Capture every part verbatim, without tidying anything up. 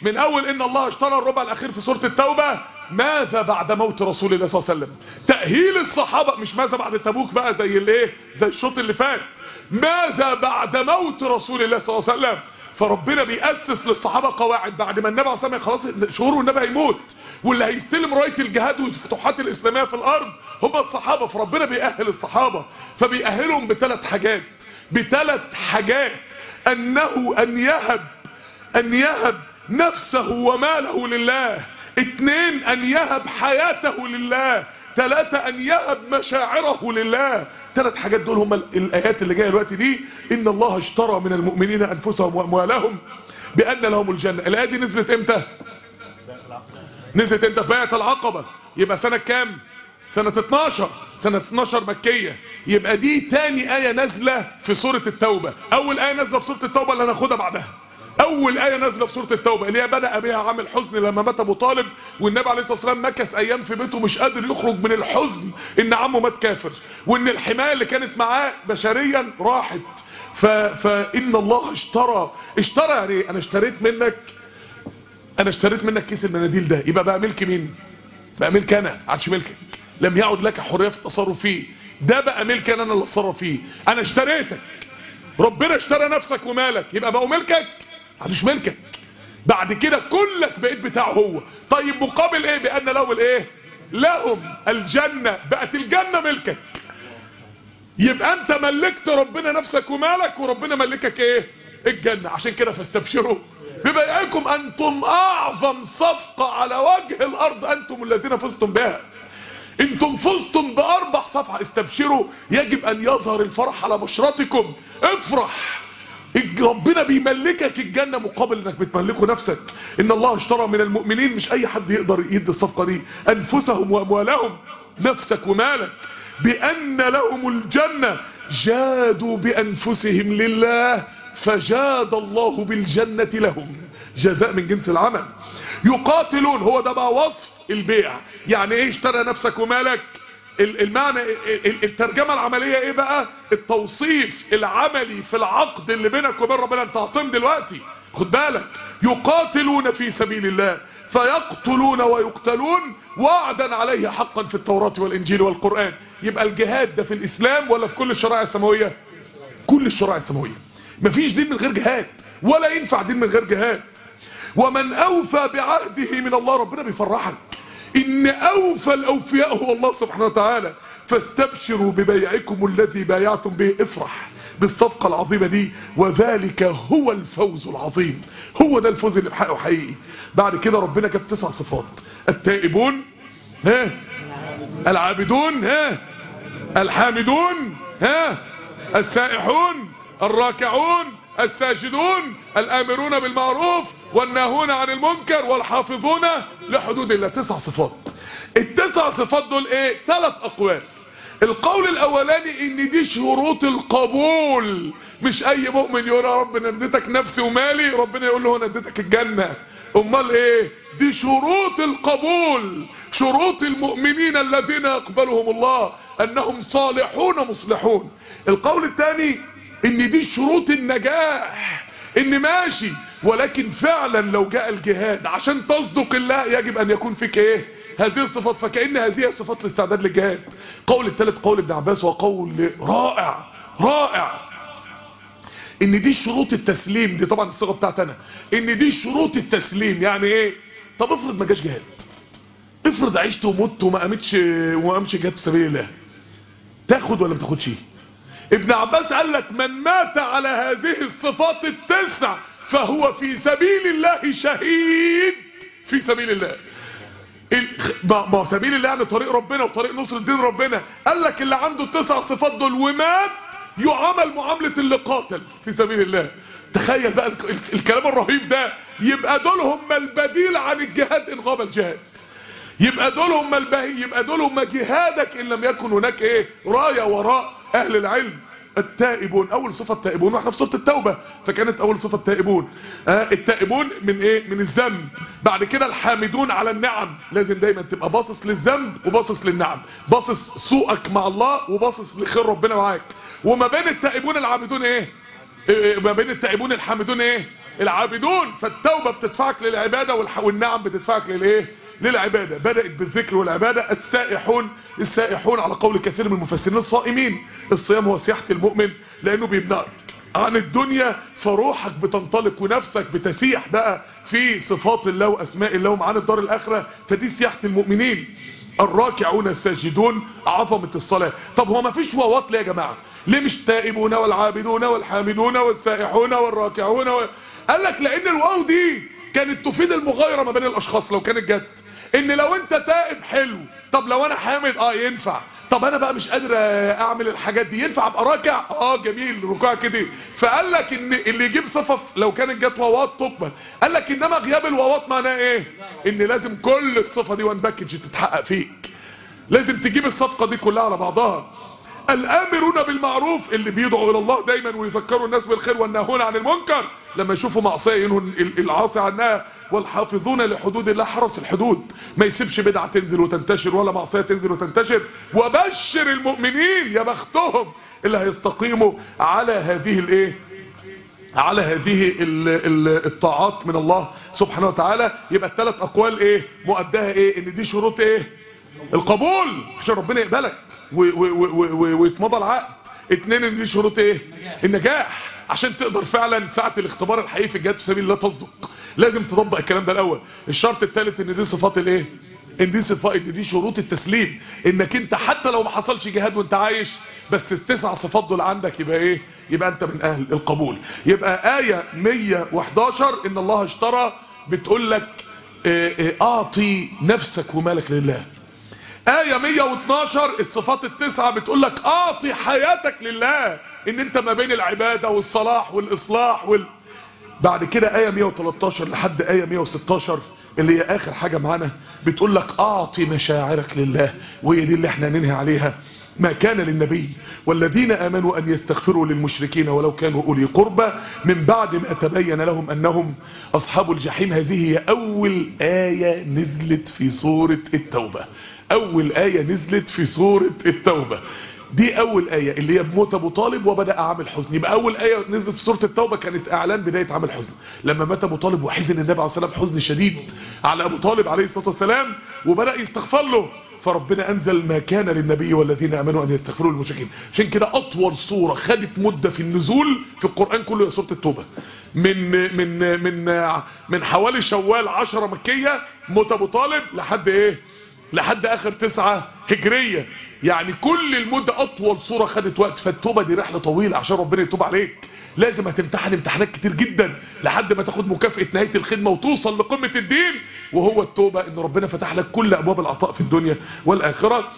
من اول ان الله اشترى الربع الاخير في سورة التوبة، ماذا بعد موت رسول الله صلى الله عليه وسلم، تأهيل الصحابة، مش ماذا بعد تبوك بقى زي الايه زي الشوط اللي فات، ماذا بعد موت رسول الله صلى الله عليه وسلم. فربنا بيأسس للصحابة قواعد بعد ما النبي عليه الصلاة والسلام خلاص شهور والنبي هيموت، واللي هيستلم راية الجهاد والفتوحات الإسلامية في الأرض هم الصحابة. فربنا بيأهل الصحابة، فبيأهلهم بثلاث حاجات بثلاث حاجات أنه أن يهب أن يهب نفسه وماله لله، اثنين أن يهب حياته لله، ثلاثة أن يهب مشاعره لله. ثلاث حاجات دول هم الآيات اللي جاية الوقت دي. إن الله اشترى من المؤمنين أنفسهم وأموالهم بأن لهم الجنة. الآية دي نزلت امتى؟ نزلت امتى؟ في بيعة العقبة. يبقى سنة كام؟ سنة اتناشر. سنة اتناشر مكية. يبقى دي تاني آية نازلة في سورة التوبة. أول آية نازلة في سورة التوبة اللي هناخدها بعدها. اول آية نازلة في سورة التوبة اللي هي بدأ بها عام الحزن لما مات ابو طالب، والنبي عليه الصلاة والسلام مكث ايام في بيته مش قادر يخرج من الحزن ان عمه مات كافر، وان الحماية اللي كانت معاه بشريا راحت. ف... فان الله اشترى اشترى يعني انا اشتريت منك انا اشتريت منك كيس المناديل ده، يبقى بقى ملك مين؟ بقى ملك انا، عادش ملكك، لم يعد لك حرية في التصرف فيه، ده بقى ملك انا اللي اتصرف فيه، انا اشتريتك. ربنا اشترى نفسك ومالك، يبقى بقوا ملكك؟ مش ملكك. بعد كده كلك بقيت بتاعه هو. طيب مقابل ايه؟ بأن لهم الايه؟ لهم الجنة، بقت الجنة ملكك. يبقى انت ملكت ربنا نفسك ومالك، وربنا ملكك ايه؟ الجنة. عشان كده فاستبشروا ببيعكم انتم اعظم صفقة على وجه الارض انتم الذين فزتم بها. انتم فزتم باربع صفحة. استبشروا، يجب ان يظهر الفرح على بشرتكم. افرح، ربنا بيملكك الجنة مقابل انك بتملكه نفسك. ان الله اشترى من المؤمنين، مش اي حد يقدر يدي الصفقة دي، انفسهم واموالهم، نفسك ومالك، بان لهم الجنة، جادوا بانفسهم لله فجاد الله بالجنة لهم، جزاء من جنس العمل. يقاتلون، هو ده بقى وصف البيع. يعني ايه اشترى نفسك ومالك؟ المعنى الترجمة العملية ايه بقى؟ التوصيف العملي في العقد اللي بينك وبين ربنا. انت هتقيم دلوقتي، خد بالك. يقاتلون في سبيل الله فيقتلون ويقتلون وعدا عليه حقا في التوراة والانجيل والقرآن. يبقى الجهاد ده في الاسلام ولا في كل الشرائع السماوية؟ كل الشرائع السماوية. مفيش دين من غير جهاد، ولا ينفع دين من غير جهاد. ومن اوفى بعهده من الله، ربنا بيفرحك ان اوفى الاوفياء هو الله سبحانه وتعالى. فاستبشروا ببيعكم الذي بايعتم به. افرح بالصفقة العظيمة دي، وذلك هو الفوز العظيم. هو ده الفوز اللي بحقه حقيقي. بعد كده ربنا جاب تسع صفات: التائبون، ها، العابدون، ها، الحامدون، ها، السائحون، الراكعون، الساجدون، الآمرون بالمعروف والناهون عن المنكر والحافظون لحدود الله. تسع صفات. التسع صفات دول ايه؟ ثلاث اقوال. القول الاولاني ان دي شروط القبول. مش اي مؤمن يقول يا رب انا اديتك نفسي ومالي ربنا يقول له انا اديتك الجنة. امال ايه؟ دي شروط القبول، شروط المؤمنين الذين يقبلهم الله انهم صالحون مصلحون. القول الثاني ان دي شروط النجاح، ان ماشي ولكن فعلا لو جاء الجهاد عشان تصدق الله يجب ان يكون فيك ايه؟ هذه الصفات. فكأن هذه الصفات الاستعداد للجهاد. قول الثالث قول ابن عباس وقول رائع رائع، ان دي شروط التسليم. دي طبعا الصيغه بتاعتي انا، ان دي شروط التسليم. يعني ايه؟ طب افرض ما جاش جهاد، افرض عشت ومت وما قامتش وما قامش جهاد في سبيل الله، تاخد ولا ما تاخدش؟ ابن عباس قال لك من مات على هذه الصفات التسع فهو في سبيل الله شهيد. في سبيل الله، ما سبيل الله يعني طريق ربنا وطريق نصر الدين ربنا. قال لك اللي عنده التسع صفات دول ومات يعامل معاملة اللي قاتل في سبيل الله. تخيل بقى الكلام الرهيب ده. يبقى دول هم البديل عن الجهاد ان غاب الجهاد. يبقى دول هم البهي، يبقى دول هم جهادك ان لم يكن هناك ايه؟ راية وراء اهل العلم. التائبون، اول صفة التائبون، واحنا في سورة التوبة فكانت اول صفة التائبون. آه التائبون من ايه؟ من الذنب. بعد كده الحامدون على النعم. لازم دايما تبقى باصص للذنب وباصص للنعم، باصص سوءك مع الله وباصص لخير ربنا معاك. وما بين التائبون العابدون ايه؟ إيه ما بين التائبون الحامدون ايه؟ العابدون، فالتوبة بتدفعك للعبادة والنعم بتدفعك للايه للعبادة. بدأت بالذكر والعبادة. السائحون، السائحون على قول كثير من المفسرين الصائمين. الصيام هو سياحة المؤمن لانه بيمنعك عن الدنيا، فروحك بتنطلق ونفسك بتسيح بقى في صفات الله واسماء الله ومعاني الدار الاخرة، فدي سياحة المؤمنين. الراكعون الساجدون، عظمة الصلاة. طب هو ما فيش واوات ليه يا جماعة؟ ليه مش تائبون والعابدون والحامدون والسائحون والراكعون و... قال لك لان الواو دي كانت تفيد المغايرة ما بين الاشخاص. لو كانت جت ان لو انت تائب حلو، طب لو انا حامد اه ينفع، طب انا بقى مش قادر اعمل الحاجات دي ينفع ابقى راكع؟ اه جميل ركوع كده. فقال لك ان اللي يجيب صفه لو كانت جت واوات تقبل. قال لك انما غياب الواوات معناه ايه؟ ان لازم كل الصفه دي وان باكج تتحقق فيك، لازم تجيب الصفقه دي كلها على بعضها. الامرون بالمعروف، اللي بيدعوا الى الله دايما ويفكروا الناس بالخير والناهون عن المنكر، لما يشوفوا معصيه ينهوا العاصي عنها. والحافظون لحدود الله، حرس الحدود، ما يسيبش بدعه تنزل وتنتشر ولا معصيه تنزل وتنتشر. وبشر المؤمنين، يا بختهم اللي هيستقيموا على هذه الايه على هذه ال ال الطاعات من الله سبحانه وتعالى. يبقى الثلاث اقوال ايه مؤداها ايه؟ ان دي شروط ايه القبول عشان ربنا يقبلك ويتمضى العقد. اتنين، ان دي شروط ايه النجاح عشان تقدر فعلا ساعة الاختبار الحقيقي في الجهاد في سبيل الله تصدق. لازم تطبق الكلام ده الاول. الشرط الثالث ان دي صفات الايه ان دي صفات ان دي شروط التسليم، انك انت حتى لو ما حصلش جهاد وانت عايش بس التسع صفات دول عندك يبقى ايه يبقى انت من اهل القبول. يبقى آية مية وحداشر ان الله اشترى بتقول لك اعطي نفسك ومالك لله. آية مية واتناشر الصفات التسعة بتقول لك اعطي حياتك لله، ان انت ما بين العبادة والصلاح والاصلاح وال... بعد كده آية مية وتلتاشر لحد آية مية وستاشر اللي هي اخر حاجة معانا بتقول لك اعطي مشاعرك لله، وهي دي اللي احنا ننهي عليها. ما كان للنبي والذين آمنوا أن يستغفروا للمشركين ولو كانوا أولي قربى من بعد ما تبين لهم أنهم أصحاب الجحيم. هذه هي أول آية نزلت في سورة التوبة. أول آية نزلت في سورة التوبة دي أول آية اللي هي بموت أبو طالب وبدأ عام الحزن. يبقى أول آية نزلت في سورة التوبة كانت إعلان بداية عام الحزن، لما مات أبو طالب وحزن النبي عليه الصلاة والسلام حزن شديد على أبو طالب عليه الصلاة والسلام وبدأ يستغفر له، فربنا أنزل ما كان للنبي والذين آمنوا أن يستغفروا للمشركين. عشان كده أطول سورة خدت مدة في النزول في القرآن كله هي سورة التوبة. من من من من حوالي شوال عشرة مكية موت أبو طالب لحد إيه لحد آخر تسعة هجرية. يعني كل المدة أطول سورة خدت وقت. فالتوبة دي رحلة طويلة عشان ربنا يتوب عليك. لازم هتمتحن امتحانات كتير جدا لحد ما تاخد مكافأة نهاية الخدمة وتوصل لقمة الدين، وهو التوبة، ان ربنا فتح لك كل ابواب العطاء في الدنيا والآخرة.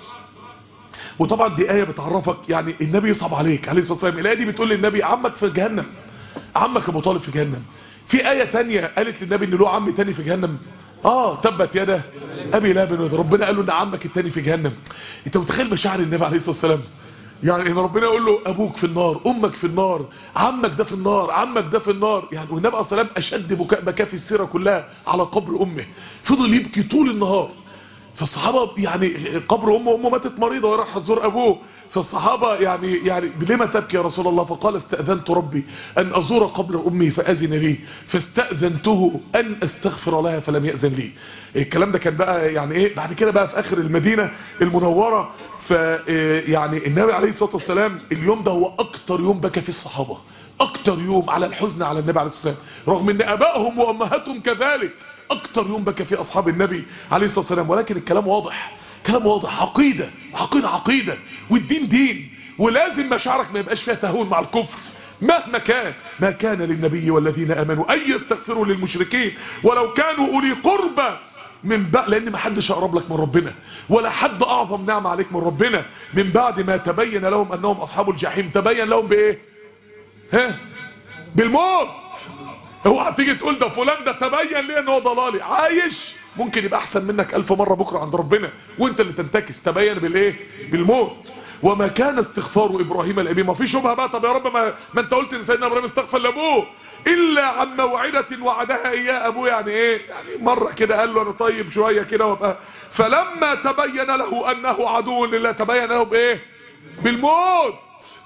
وطبعا دي آية بتعرفك يعني النبي يصعب عليك عليه الصلاة والسلام. الآية دي بتقول للنبي عمك في جهنم، عمك ابو طالب في جهنم. في آية تانية قالت للنبي ان له عم تاني في جهنم، اه تبت يده ابي لهب، ربنا قال له ان عمك التاني في جهنم. انت متخيل مشاعر النبي عليه الصلاة والسلام؟ يعني ان ربنا يقول له ابوك في النار، امك في النار، عمك ده في النار، عمك ده في النار. يعني والنبي عليه الصلاه والسلام اشد بكاء بكى في السيره كلها على قبر امه، فضل يبكي طول النهار. فالصحابه يعني قبر امه، امه ماتت مريضه وراح تزور ابوه، فالصحابه يعني يعني لما تبكي يا رسول الله؟ فقال استاذنت ربي ان ازور قبر امي فاذن لي، فاستاذنته ان استغفر لها فلم ياذن لي. الكلام ده كان بقى يعني ايه بعد كده بقى في اخر المدينه المنوره. ف يعني النبي عليه الصلاه والسلام اليوم ده هو اكتر يوم بكى فيه الصحابه، اكتر يوم على الحزن على النبي عليه الصلاه والسلام، رغم ان ابائهم وامهاتهم كذلك. اكتر يوم بكى فيه اصحاب النبي عليه الصلاه والسلام. ولكن الكلام واضح، كلام واضح، عقيده عقيده عقيده، والدين دين، ولازم مشاعرك ما يبقاش فيها تهاون مع الكفر مهما كان. ما كان للنبي والذين امنوا ان يستغفروا للمشركين ولو كانوا اولي قربى من بقى، لان ما حدش اقرب لك من ربنا ولا حد اعظم نعمه عليك من ربنا. من بعد ما تبين لهم انهم اصحاب الجحيم. تبين لهم بايه؟ ها بالموت. اوعى تيجي تقول ده فلان ده تبين ليه ان هو ضلالي، عايش ممكن يبقى احسن منك الف مره بكره عند ربنا وانت اللي تنتكس. تبين بالايه؟ بالموت. وما كان استغفار ابراهيم لابيه. ما في شبهه بقى، طب يا رب ما, ما انت قلت ان سيدنا ابراهيم استغفر لابوه الا عن موعده وعدها اياه. ابوه يعني ايه؟ يعني مره كده قال له انا طيب شويه كده وابقى. فلما تبين له انه عدو لله. تبين له بايه؟ بالموت.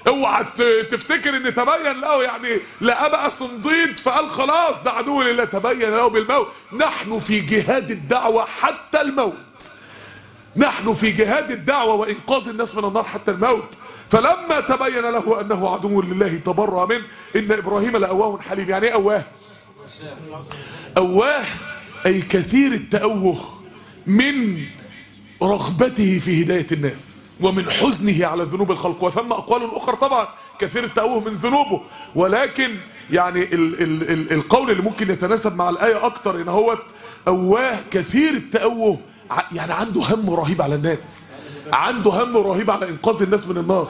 اوعى تفتكر ان تبين له يعني لقى بقى صنديد فقال خلاص ده عدو لله، تبين له بالموت. نحن في جهاد الدعوة حتى الموت، نحن في جهاد الدعوة وإنقاذ الناس من النار حتى الموت. فلما تبين له أنه عدو لله تبرأ منه. إن إبراهيم لأواه حليم. يعني ايه أواه؟ أواه أي كثير التأوه من رغبته في هداية الناس ومن حزنه على ذنوب الخلق. وثم أقوال أخرى طبعا كثير التأوه من ذنوبه، ولكن يعني ال ال ال القول اللي ممكن يتناسب مع الآية أكتر إن هو أواه كثير التأوه، يعني عنده هم رهيب على الناس، عنده هم رهيب على إنقاذ الناس من النار.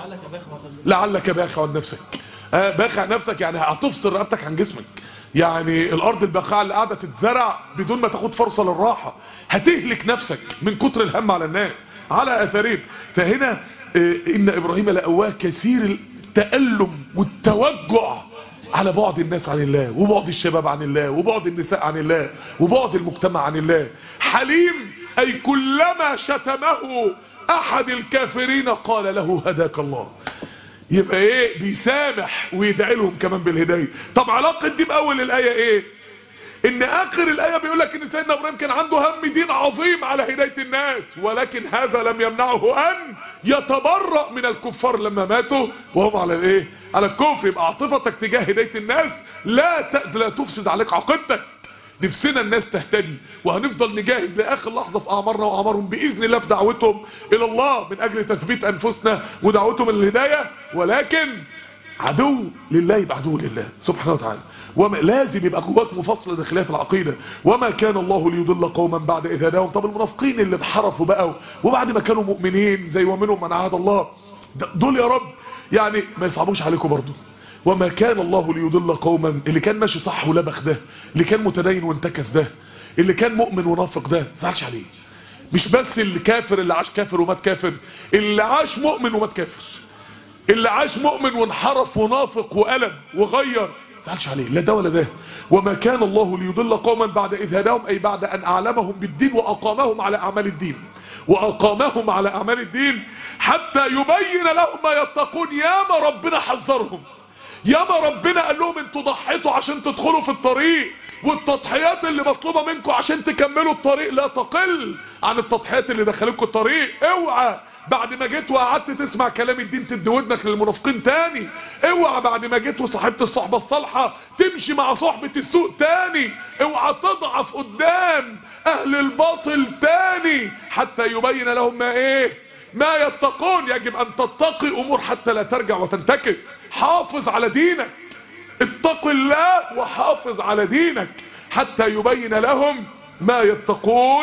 لعلك باخع عن نفسك. آه باخع نفسك يعني هتفصل رقبتك عن جسمك. يعني الأرض الباخعة اللي قاعدة تتزرع بدون ما تاخد فرصة للراحة، هتهلك نفسك من كتر الهم على الناس على أثاريب. فهنا آه إن إبراهيم لأواه كثير التألم والتوجع على بعد الناس عن الله، وبعد الشباب عن الله، وبعد النساء عن الله، وبعد المجتمع عن الله. حليم أي كلما شتمه أحد الكافرين قال له هداك الله. يبقى ايه؟ بيسامح ويدعي لهم كمان بالهداية. طب علاقة دي بأول الآية ايه؟ ان اخر الآية بيقول لك ان سيدنا ابراهيم كان عنده هم دين عظيم على هداية الناس، ولكن هذا لم يمنعه ان يتبرأ من الكفار لما ماتوا وهم على الايه؟ على الكفر. يبقى عاطفتك تجاه هداية الناس لا ت... لا تفسد عليك عقيدتك. نفسنا الناس تهتدي، وهنفضل نجاهد لاخر لحظة في اعمارنا واعمارهم باذن الله في دعوتهم الى الله من اجل تثبيت انفسنا ودعوتهم للهداية. ولكن عدو لله يبقى عدو لله سبحانه وتعالى. وما لازم يبقى جواك مفصل داخليه في العقيده. وما كان الله ليضل قوما بعد اذ هداهم. طب المنافقين اللي انحرفوا بقى وبعد ما كانوا مؤمنين زي ومنهم من عهد الله، دول يا رب يعني ما يصعبوش عليكم برضو. وما كان الله ليضل قوما، اللي كان ماشي صح ولبخ ده، اللي كان متدين وانتكس ده، اللي كان مؤمن ونافق ده، ما تزعلش عليه. مش بس اللي كافر اللي عاش كافر ومات كافر، اللي عاش مؤمن ومات كافر، اللي عاش مؤمن وانحرف ونافق وقلب وغير، ما تزعلش عليه، لا ده ولا ده. وما كان الله ليضل قوما بعد إذ هداهم، أي بعد أن أعلمهم بالدين وأقامهم على أعمال الدين، وأقامهم على أعمال الدين حتى يبين لهم ما يتقون. ياما ربنا حذرهم، ياما ربنا قال لهم انتوا ضحيتوا عشان تدخلوا في الطريق، والتضحيات اللي مطلوبة منكم عشان تكملوا الطريق لا تقل عن التضحيات اللي دخلتكم الطريق. اوعى بعد ما جيت وقعدت تسمع كلام الدين تدي ودنك للمنافقين تاني. اوعى بعد ما جيت وصاحبت الصحبة الصالحة تمشي مع صحبة السوء تاني. اوعى تضعف قدام اهل الباطل تاني حتى يبين لهم ما ايه ما يتقون. يجب ان تتقي امور حتى لا ترجع وتنتكس. حافظ على دينك، اتق الله وحافظ على دينك حتى يبين لهم ما يتقون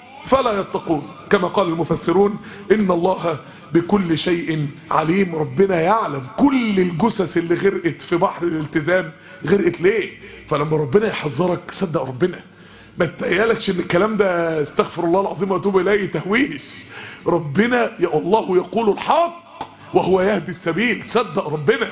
فلا يتقون. كما قال المفسرون ان الله بكل شيء عليم. ربنا يعلم كل الجثث اللي غرقت في بحر الالتزام غرقت ليه. فلما ربنا يحذرك صدق ربنا، ما تتقيالكش ان الكلام ده استغفر الله العظيم واتوب اليه تهويش. ربنا يا الله يقول الحق وهو يهدي السبيل. صدق ربنا.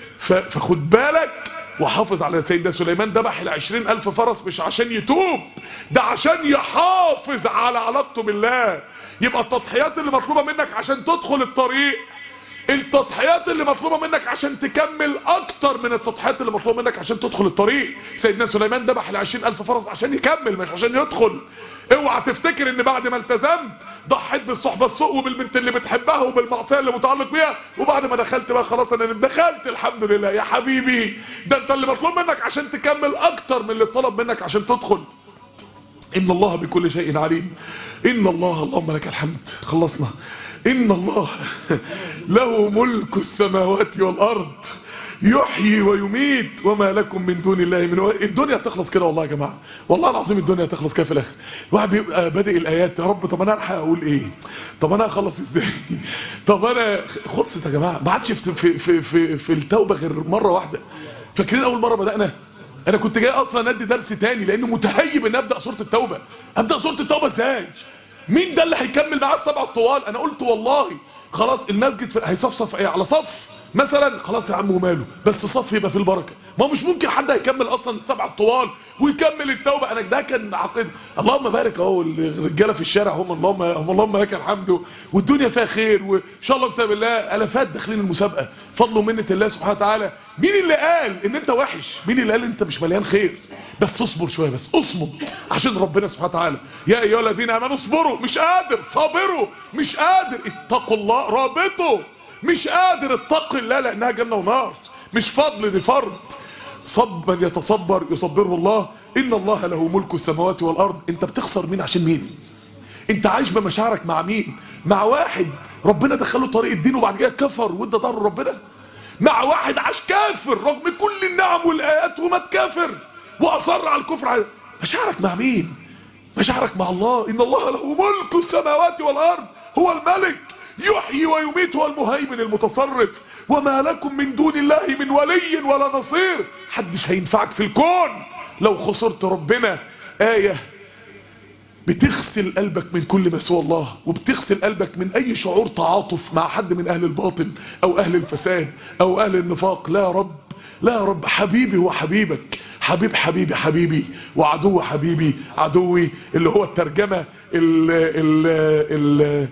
فخد بالك وحافظ على سيدنا سليمان ذبح العشرين الف فرس مش عشان يتوب، ده عشان يحافظ على علاقته بالله. يبقى التضحيات اللي مطلوبة منك عشان تدخل الطريق، التضحيات اللي مطلوبة منك عشان تكمل اكتر من التضحيات اللي مطلوبة منك عشان تدخل الطريق. سيدنا سليمان ذبح العشرين الف فرس عشان يكمل مش عشان يدخل. اوعى تفتكر ان بعد ما التزمت ضحيت بالصحبة السوء وبالبنت اللي بتحبها وبالمعصية اللي متعلق بيها، وبعد ما دخلت بقى خلاص انا دخلت الحمد لله. يا حبيبي ده انت اللي مطلوب منك عشان تكمل اكتر من اللي طلب منك عشان تدخل. ان الله بكل شيء عليم. ان الله اللهم لك الحمد. خلصنا. ان الله له ملك السماوات والارض يحيي ويميت وما لكم من دون الله من و... الدنيا تخلص كده والله يا جماعه، والله العظيم الدنيا تخلص كده في الاخر. الواحد بيبقى بادئ الايات يا رب طب انا الحق اقول ايه، طب انا اخلص ازاي، طب انا خلصت يا جماعه. ما عادش في في في في, في التوبه غير مره واحده. فاكرين اول مره بدانا انا كنت جاي اصلا ادي درس تاني لانه متهيب ان ابدا سوره التوبه. ابدا سوره التوبه ازاي؟ مين ده اللي هيكمل معاه السبع الطوال؟ انا قلت والله خلاص المسجد هيصفصف ايه على صف مثلا خلاص يا عم وماله، بس صف يبقى في البركه. ما هو مش ممكن حد هيكمل اصلا السبع الطوال ويكمل التوبه. انا ده كان عقيد. اللهم بارك اهو الرجاله في الشارع هم اللهم هم اللهم لك الحمد، والدنيا فيها خير وان شاء الله كتاب الله الافات داخلين المسابقه فضل ومنه الله سبحانه وتعالى. مين اللي قال ان انت وحش؟ مين اللي قال انت مش مليان خير؟ بس اصبر شويه، بس اصمد عشان ربنا سبحانه وتعالى. يا ايها الذين امنوا اصبروا، مش قادر صابروا، مش قادر اتقوا الله رابطوا، مش قادر اتق الله لانها جنه ونار، مش فضل دي فرض. صب من يتصبر يصبره الله، ان الله له ملك السماوات والارض. انت بتخسر مين عشان مين؟ انت عايش بمشاعرك مع مين؟ مع واحد ربنا دخله طريق الدين وبعد كده كفر وادى ضر ربنا، مع واحد عاش كافر رغم كل النعم والايات وما تكافر واصر على الكفر. مشاعرك مع مين؟ مشاعرك مع الله. ان الله له ملك السماوات والارض، هو الملك يحيي ويميت، هو المهيمن المتصرف. وما لكم من دون الله من ولي ولا نصير. حدش هينفعك في الكون لو خسرت ربنا. آية بتغسل قلبك من كل ما سوى الله، وبتغسل قلبك من اي شعور تعاطف مع حد من اهل الباطل او اهل الفساد او اهل النفاق. لا يا رب، لا يا رب، حبيبي هو حبيبك، حبيب حبيبي حبيبي، وعدو حبيبي عدوي، اللي هو الترجمة ال ال ال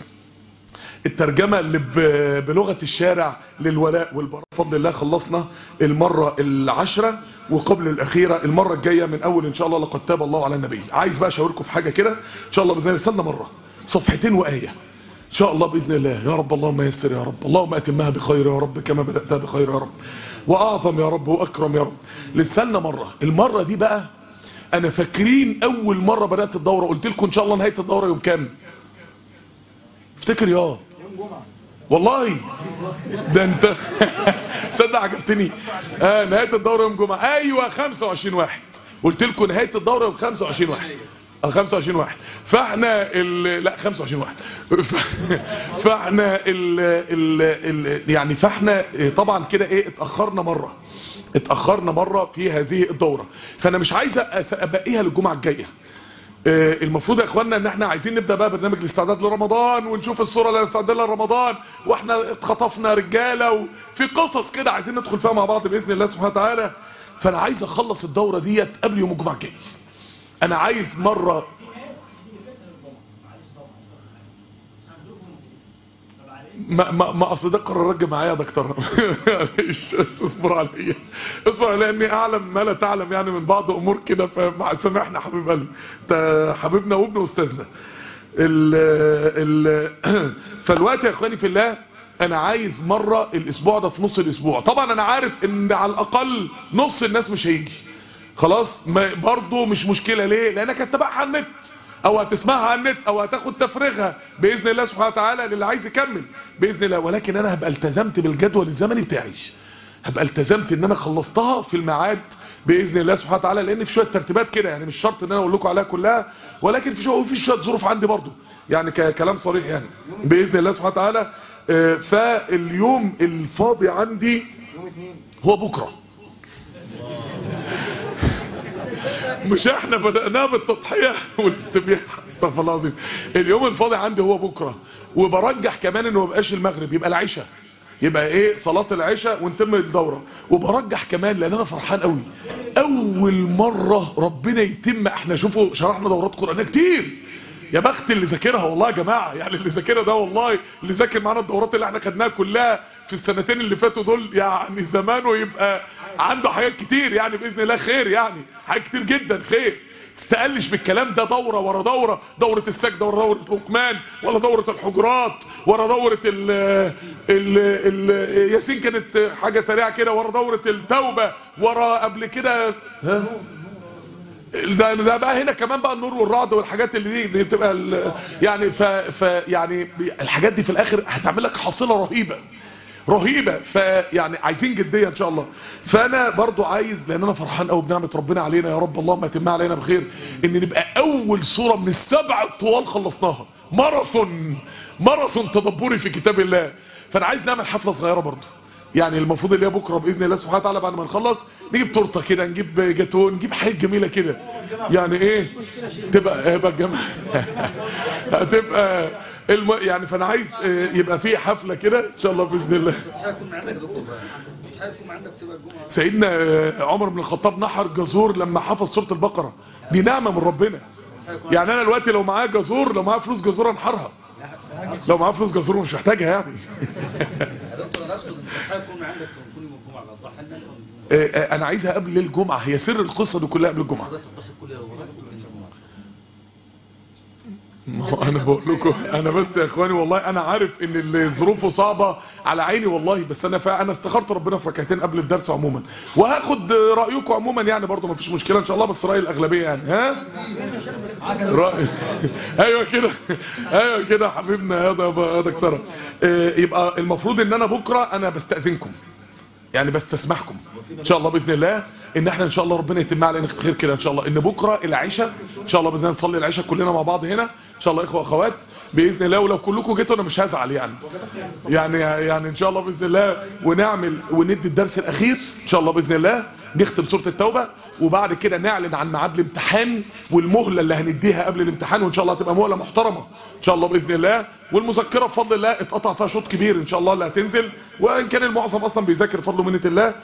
الترجمة اللي بلغة الشارع للولاء والبراء. بفضل الله خلصنا المرة العشرة وقبل الأخيرة. المرة الجاية من أول إن شاء الله لقد تاب الله على النبي. عايز بقى أشاوركم في حاجة كده إن شاء الله بإذن الله. استنى مرة صفحتين وآية إن شاء الله بإذن الله. يا رب اللهم يسر يا رب، اللهم أتمها بخير يا رب كما بدأتها بخير يا رب، وأعظم يا رب وأكرم يا رب. لسنا مرة. المرة دي بقى أنا فاكرين أول مرة بدأت الدورة قلت لكم إن شاء الله نهاية الدورة يوم كام؟ افتكر يا والله ده انت صدق عجبتني. اه نهايه الدوره يوم جمعه. ايوه خمسة وعشرين واحد قلت لكم نهايه الدوره يوم خمسة وعشرين واحد. اه خمسة وعشرين واحد. فاحنا ال... لا خمسة وعشرين واحد. فاحنا ال... ال... ال... يعني فاحنا طبعا كده ايه اتاخرنا مره اتاخرنا مره في هذه الدوره. فانا مش عايز ابقيها للجمعه الجايه. المفروض يا اخواننا ان احنا عايزين نبدا بقى برنامج الاستعداد لرمضان، ونشوف الصوره اللي هنستعد لها لرمضان، واحنا اتخطفنا رجاله وفي قصص كده عايزين ندخل فيها مع بعض باذن الله سبحانه وتعالى. فانا عايز اخلص الدوره ديت قبل يوم الجمعه الجاي. انا عايز مره ما ما ما اصل ده قرار رج معايا يا دكتور. معلش اصبر عليا، اصبر عليا اني اعلم ما لا تعلم يعني من بعض امور كده. فمع سامحنا حبيب قلبي، انت حبيبنا وابن استاذنا. ال ال فالوقت يا اخواني في الله انا عايز مره الاسبوع ده في نص الاسبوع. طبعا انا عارف ان على الاقل نص الناس مش هيجي خلاص، برضه مش مشكله. ليه؟ لانك هتتابعها على النت او هتسمعها على النت او هتاخد تفريغها باذن الله سبحانه وتعالى للي عايز يكمل باذن الله. ولكن انا هبقى التزمت بالجدول الزمني بتاعي، هبقى التزمت ان انا خلصتها في الميعاد باذن الله سبحانه وتعالى. لان في شويه ترتيبات كده يعني مش شرط ان انا اقول لكم عليها كلها، ولكن في شويه في شويه ظروف عندي برضو يعني كلام صريح يعني باذن الله سبحانه وتعالى. فاليوم الفاضي عندي هو بكره. مش احنا بدأناه بالتضحية والاستبياح، استغفر الله العظيم. اليوم الفاضي عندي هو بكرة، وبرجح كمان انه ما يبقاش المغرب، يبقى العشاء، يبقى ايه صلاة العشاء ونتم الدورة. وبرجح كمان لان انا فرحان قوي اول مرة ربنا يتم. احنا شوفوا شرحنا دورات قرآنية كتير، يا بخت اللي ذاكرها والله يا جماعه. يعني اللي ذاكرها ده والله اللي ذاكر معانا الدورات اللي احنا خدناها كلها في السنتين اللي فاتوا دول، يعني زمانه يبقى عنده حاجات كتير يعني باذن الله خير، يعني حاجات كتير جدا خير. تستقلش بالكلام ده دوره ورا دوره، دوره السجده ورا دوره لقمان، ولا دوره الحجرات ورا دوره ال ال ال ياسين كانت حاجه سريعه كده، ورا دوره التوبه، ورا قبل كده ها ده, ده بقى هنا كمان بقى النور والرعد والحاجات اللي دي, دي بتبقى يعني ف, ف يعني الحاجات دي في الاخر هتعمل لك حصيله رهيبه رهيبه. فيعني عايزين جديه ان شاء الله. فانا برضو عايز لان انا فرحان قوي بنعمه ربنا علينا يا رب، اللهم اتمها علينا بخير، ان نبقى اول سوره من السبع الطوال خلصناها. ماراثون ماراثون تدبري في كتاب الله. فانا عايز نعمل حفله صغيره برضو، يعني المفروض اللي هي بكره باذن الله سبحانه وتعالى بعد ما نخلص نجيب تورته كده، نجيب جاتون، نجيب حاجات جميله كده يعني ايه تبقى هبه الجامعه. هتبقى الم... يعني فانا عايز يبقى في حفله كده ان شاء الله باذن الله. سيدنا عمر بن الخطاب نحر جزور لما حفظ سوره البقره، دي نعمه من ربنا. يعني انا دلوقتي لو معايا جزور، لو معايا فلوس جزور انحرها، لو معايا فلوس جزور مش محتاجها يعني. انا عايزها قبل الجمعه، هي سر القصه دي كلها قبل الجمعه. انا بقول لكم انا بس يا اخواني والله انا عارف ان الظروف صعبه على عيني والله، بس انا فا انا استخرت ربنا في ركعتين قبل الدرس عموما، وهاخد رايكم عموما يعني برضه ما فيش مشكله ان شاء الله، بس راي الاغلبيه يعني. ها رأي... ايوه كده ايوه كده حبيبنا يا دكتوره. يبقى المفروض ان انا بكره انا بستاذنكم يعني بستسمحكم ان شاء الله باذن الله ان احنا ان شاء الله ربنا يتم علينا خير كده ان شاء الله، ان بكره العشاء ان شاء الله باذن الله نصلي العشاء كلنا مع بعض هنا ان شاء الله اخوه واخوات باذن الله، ولو كلكم جيتوا انا مش هزعل يعني يعني يعني ان شاء الله باذن الله، ونعمل وندي الدرس الاخير ان شاء الله باذن الله، نختم سوره التوبه، وبعد كده نعلن عن ميعاد الامتحان والمهله اللي هنديها قبل الامتحان، وان شاء الله هتبقى مهله محترمه ان شاء الله باذن الله. والمذكره بفضل الله اتقطع فيها شوط كبير ان شاء الله اللي هتنزل، وان كان المعظم اصلا بيذاكر بفضل منه الله.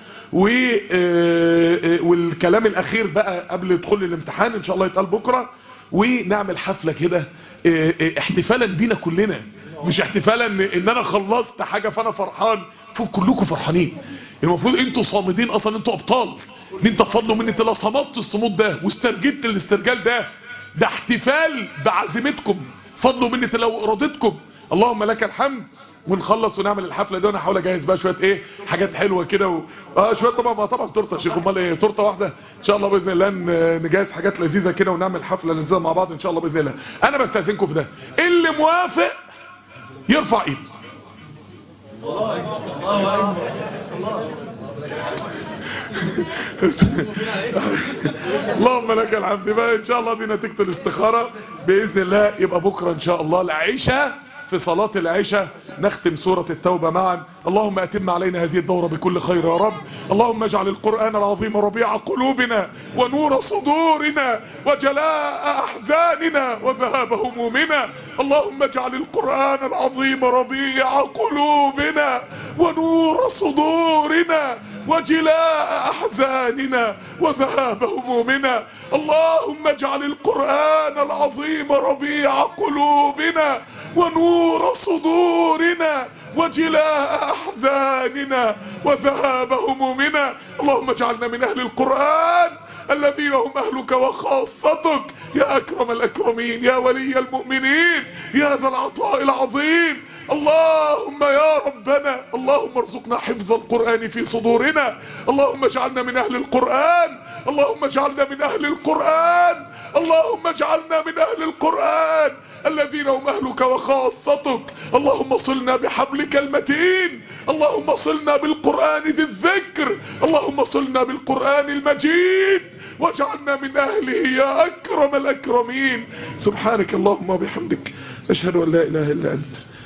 والكلام الاخير بقى قبل دخول الامتحان ان شاء الله يتقال بكره، ونعمل حفله كده احتفالا بينا كلنا، مش احتفالا ان انا خلصت حاجه فانا فرحان، فوق كلكم فرحانين. المفروض انتوا صامدين اصلا، انتوا ابطال، ان انت بفضل مني انت لو صمدت الصمود ده واسترجلت الاسترجال ده، ده احتفال بعزيمتكم فضل مني لو ارادتكم. اللهم لك الحمد. ونخلص ونعمل الحفله دي، وانا هحاول اجهز بقى شويه ايه حاجات حلوه كده و... اه شويه طبعا طبعا تورته يا شيخ، امال ايه تورته واحده ان شاء الله باذن الله، نجهز حاجات لذيذه كده ونعمل حفله ننزلها مع بعض ان شاء الله باذن الله. انا بستاذنكم في ده، اللي موافق يرفع ايده. اللهم لك الحمد. بقى ان شاء الله دي نتيجه الاستخاره باذن الله. يبقى بكره ان شاء الله العشاء، في صلاة العشاء نختم سورة التوبة معا. اللهم أتم علينا هذه الدورة بكل خير يا رب. اللهم اجعل القرآن العظيم ربيع قلوبنا ونور صدورنا وجلاء أحزاننا وذهاب همومنا. اللهم اجعل القرآن العظيم ربيع قلوبنا ونور صدورنا وجلاء أحزاننا وذهاب همومنا. اللهم اجعل القرآن العظيم ربيع قلوبنا ونور صدورنا وجلاء أحزاننا وذهاب همومنا. اللهم اجعلنا من أهل القرآن الذين هم أهلك وخاصتك يا أكرم الأكرمين يا ولي المؤمنين يا ذا العطاء العظيم. اللهم يا ربنا اللهم ارزقنا حفظ القرآن في صدورنا. اللهم اجعلنا من أهل القرآن. اللهم اجعلنا من أهل القرآن. اللهم اجعلنا من أهل القرآن الذين هم أهلك وخاصتك. اللهم صلنا بحبلك المتين. اللهم صلنا بالقرآن ذي الذكر. اللهم صلنا بالقرآن المجيد واجعلنا من أهله يا أكرم الأكرمين. سبحانك اللهم وبحمدك أشهد أن لا إله إلا أنت